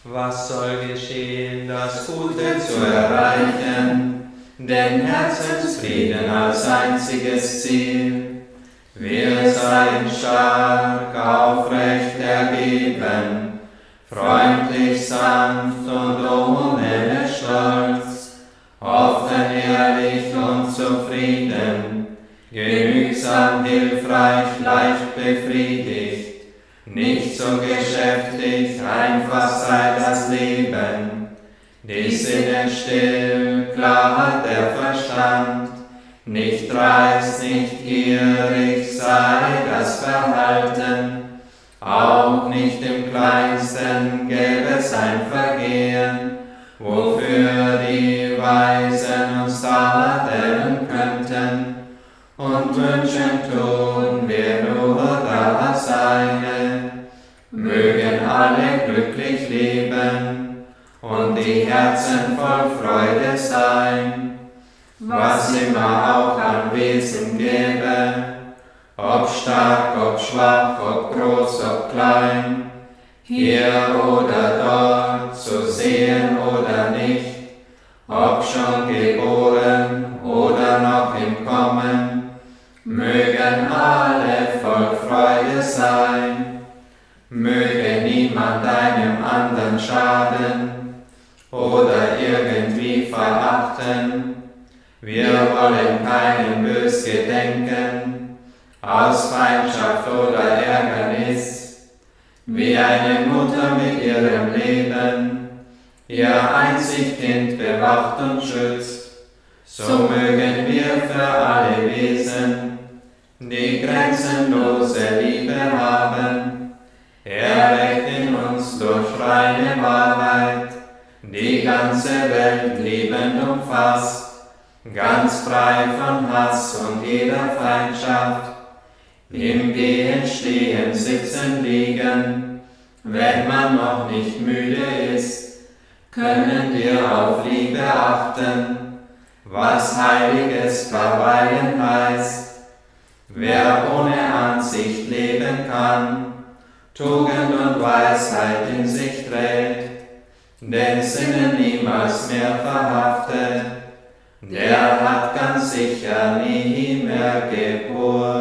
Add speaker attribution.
Speaker 1: Was soll geschehen, das Gute zu erreichen, denn Herzensfrieden als einziges Ziel? Wir seien stark, aufrecht ergeben, freundlich, sanft und ohne Stolz, offen, ehrlich und zufrieden, genügsam, hilfreich, leicht befriedigt, nicht so geschäftig, einfach sei das Leben, die Sinne still, klar der Verstand, nicht dreist, nicht gierig sei das Verhalten, auch nicht im Kleinsten gäbe es ein Vergehen, wofür die Weisen uns tadeln könnten, und wünschen tun wir nur das eine, mögen alle glücklich leben und die Herzen voll Freude sein, was immer auch an Wesen gäbe, ob stark, ob schwach, ob groß, ob klein, hier oder dort, zu sehen oder nicht, ob schon geboren oder noch im Kommen, mögen alle voll Freude sein, möge niemand einem anderen schaden oder irgendwie verachten. Wir wollen keinem bös gedenken, aus Feindschaft oder Ärgernis, wie eine Mutter mit ihrem Leben ihr einzig Kind bewacht und schützt, so mögen wir für alle Wesen die grenzenlose Liebe haben, erweckt in uns durch reine Wahrheit, die ganze Welt liebend umfasst, ganz frei von Hass und jeder Feindschaft, im Gehen, Stehen, Sitzen, Liegen, wenn man noch nicht müde ist, können wir auf Liebe achten, was heiliges Verweilen heißt. Wer ohne Ansicht leben kann, Tugend und Weisheit in sich trägt, den Sinnen niemals mehr verhaftet, der hat ganz sicher nie mehr Geburt.